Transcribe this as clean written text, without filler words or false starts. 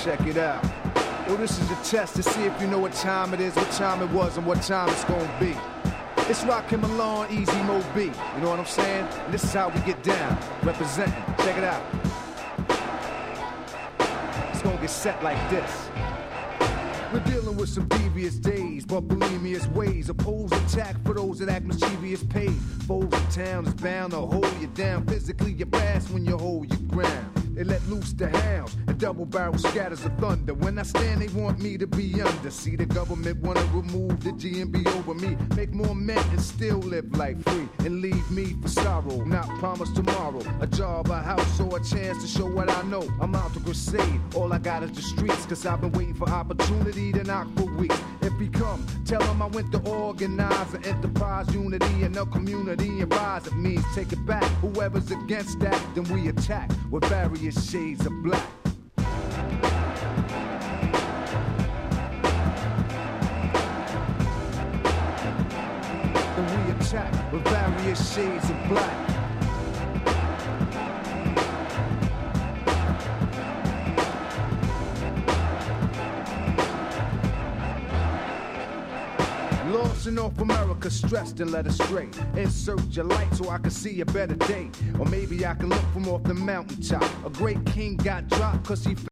Check it out. Yo, this is a test to see if you know what time it is, what time it was, and what time it's gonna be. It's Rakim Milan, Easy Mo B. You know what I'm saying? And this is how we get down. Representing. Check it out. It's gonna get set like this. We're dealing with some devious days, but bulimious ways. Oppose attack for those that act mischievous paid. Foes in town is bound to hold you down. Physically, you're fast when you hold your ground. They let loose the hounds, and double barrel scatters the thunder. When I stand, they want me to be under. See, the government wanna remove the GMB over me. Make more men and still live life free. And leave me for sorrow, not promise tomorrow. A job, a house, or a chance to show what I know. I'm out to crusade, all I got is the streets. Cause I've been waiting for opportunity to knock for weeks. If he come, tell him I went to organize an enterprise, unity in the community. And rise, it means take it back. Whoever's against that, then we attack with various shades of black. Then we attack with various shades of black. Lost in North America, stressed and led astray. Insert your light so I can see a better day. Or maybe I can look from off the mountaintop. A great king got dropped cause he